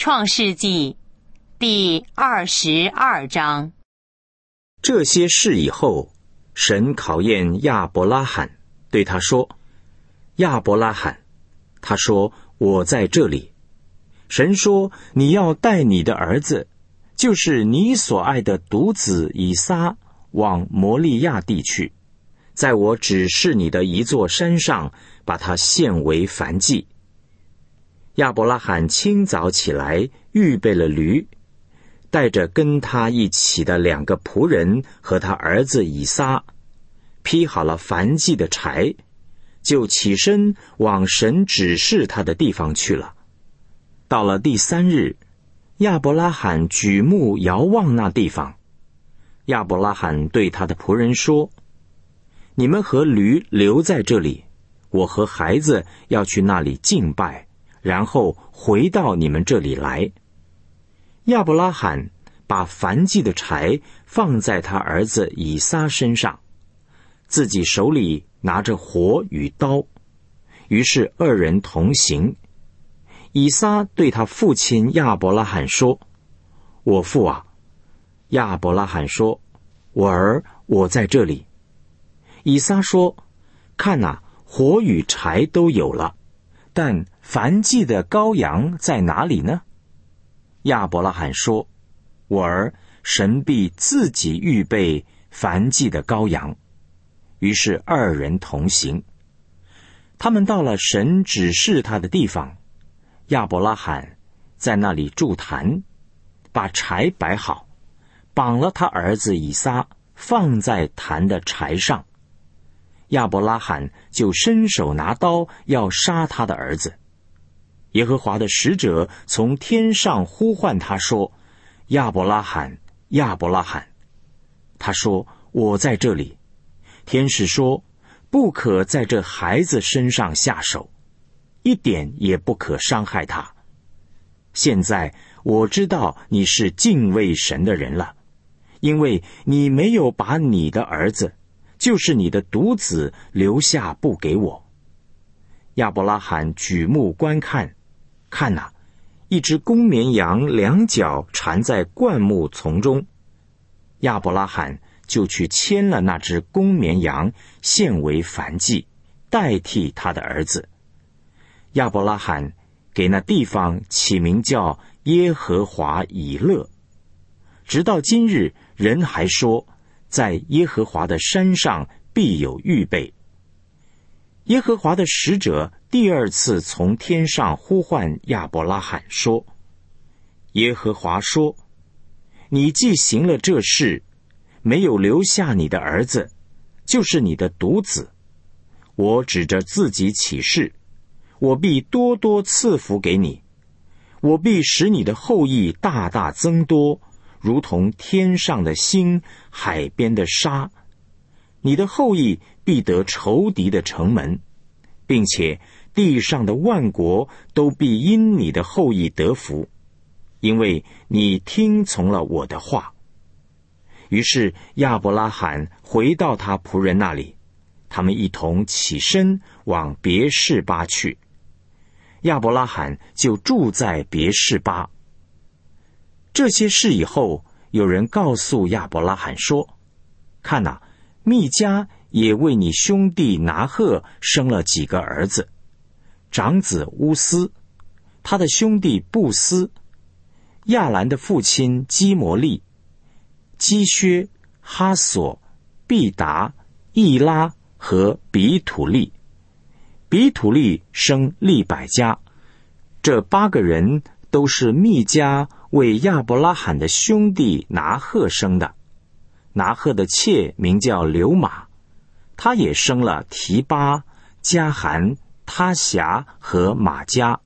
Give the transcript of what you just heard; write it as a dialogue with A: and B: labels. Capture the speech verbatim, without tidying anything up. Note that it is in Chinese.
A: 创世纪第二十二章。
B: 这些事以后，神考验亚伯拉罕，对他说：亚伯拉罕，他说：我在这里。神说：你要带你的儿子，就是你所爱的独子以撒，往摩利亚地去，在我指示你的一座山上，把他献为燔祭。亚伯拉罕清早起来，预备了驴，带着跟他一起的两个仆人和他儿子以撒，劈好了燔祭的柴，就起身往神指示他的地方去了。到了第三日，亚伯拉罕举目遥望那地方。亚伯拉罕对他的仆人说：你们和驴留在这里，我和孩子要去那里敬拜，然后回到你们这里来。亚伯拉罕把燔祭的柴放在他儿子以撒身上，自己手里拿着火与刀，于是二人同行。以撒对他父亲亚伯拉罕说：我父啊。亚伯拉罕说：我儿，我在这里。以撒说：看哪，火与柴都有了，但燔祭的羔羊在哪里呢？亚伯拉罕说：我儿，神必自己预备燔祭的羔羊。于是二人同行。他们到了神指示他的地方，亚伯拉罕在那里筑坛，把柴摆好，绑了他儿子以撒，放在坛的柴上。亚伯拉罕就伸手拿刀要杀他的儿子。耶和华的使者从天上呼唤他说：亚伯拉罕，亚伯拉罕。他说：我在这里。天使说：不可在这孩子身上下手，一点也不可伤害他。现在我知道你是敬畏神的人了，因为你没有把你的儿子，就是你的独子留下不给我。亚伯拉罕举目观看，看哪，一只公绵羊两脚缠在灌木丛中。亚伯拉罕就去牵了那只公绵羊，献为燔祭，代替他的儿子。亚伯拉罕给那地方起名叫耶和华以勒。直到今日，人还说，在耶和华的山上必有预备。耶和华的使者第二次从天上呼唤亚伯拉罕说：耶和华说，你既行了这事，没有留下你的儿子，就是你的独子，我指着自己起誓，我必多多赐福给你，我必使你的后裔大大增多，如同天上的星，海边的沙。你的后裔必得仇敌的城门，并且地上的万国都必因你的后裔得福，因为你听从了我的话。于是亚伯拉罕回到他仆人那里，他们一同起身往别是巴去。亚伯拉罕就住在别是巴。这些事以后，有人告诉亚伯拉罕说：看哪，密迦也为你兄弟拿鹤生了几个儿子，长子乌斯，他的兄弟布斯，亚兰的父亲基摩利，基薛、哈索、毕达、易拉和比土利。比土利生利百加。这八个人都是密迦为亚伯拉罕的兄弟拿鹤生的。拿鹤的妾名叫流玛，他也生了提巴、加含、他辖和玛迦。